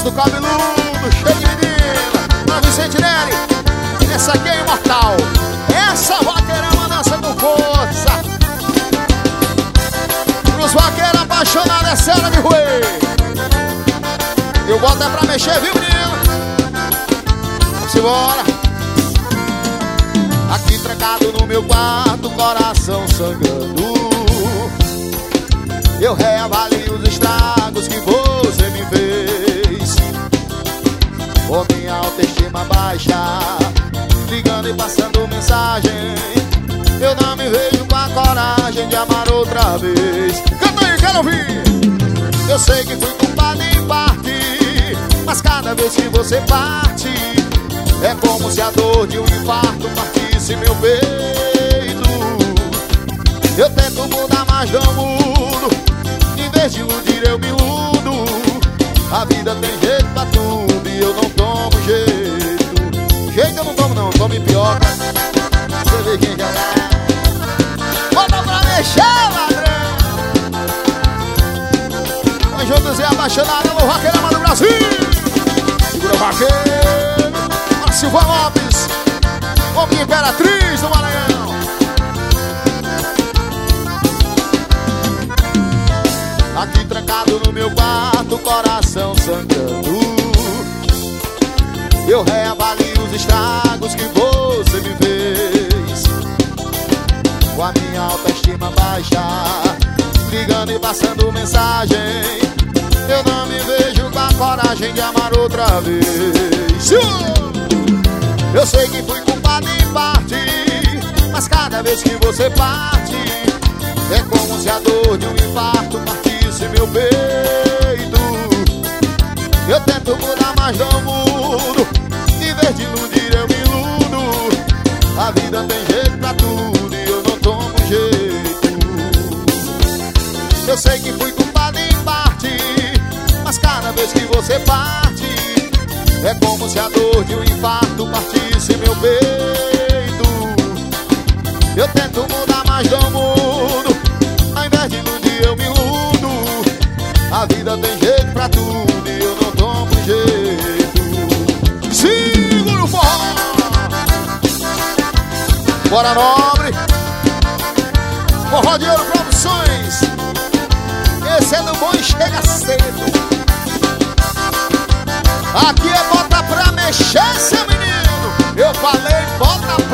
do cabeludo, cheio de menina. Pra Vicente Neri, essa aqui é imortal. Essa vaqueirama dança com força. Pros vaqueiros apaixonados, essa hora de ruê. Eu boto é pra mexer, viu, menino? Vamos embora. Aqui trancado no meu quarto, coração sangrando. Eu reavalio os estragos que você me fez. Com minha autoestima baixa, ligando e passando mensagem. Eu não me vejo com a coragem de amar outra vez. Canta aí, quero ouvir. Eu sei que fui culpado em parte, mas cada vez que você parte, é como se a dor de um infarto partisse meu peito. Eu tento mudar, mas não mudo. Em vez de iludir, eu me iludo. A vida tem jeito pra tudo e eu não tomo jeito. Jeito eu não tomo não, tomo pioca. Você vê quem já é. Bota pra mexer, ladrão. Nós juntos e apaixonados, alô, vaqueirama do Brasil. Segura o vaqueiro. A Silva Lopes, como imperatriz do Maranhão. Aqui trancado no meu quarto, coração sangrando. Eu reavalio os estragos que você me fez. Com a minha autoestima baixa, ligando e passando mensagem. Eu não me vejo com a coragem de amar outra vez. Eu sei que fui culpado em parte, mas cada vez que você parte, é como se a dor de um infarto partisse meu peito. Eu tento mudar, mas não mudo. Em vez de iludir, eu me iludo. A vida tem jeito pra tudo e eu não tomo jeito. Eu sei que fui culpado em parte, mas cada vez que você parte, é como se a dor de um infarto partisse meu peito. Eu tento mudar, mas não mudo. Ao invés de iludir, eu me iludo. A vida tem jeito pra tudo e eu não tomo jeito. Segura o forró. Bora, nobre. Forró de Ouro Produções. Esse é do bom e chega cedo. Aqui é bota pra mexer, seu menino. Eu falei bota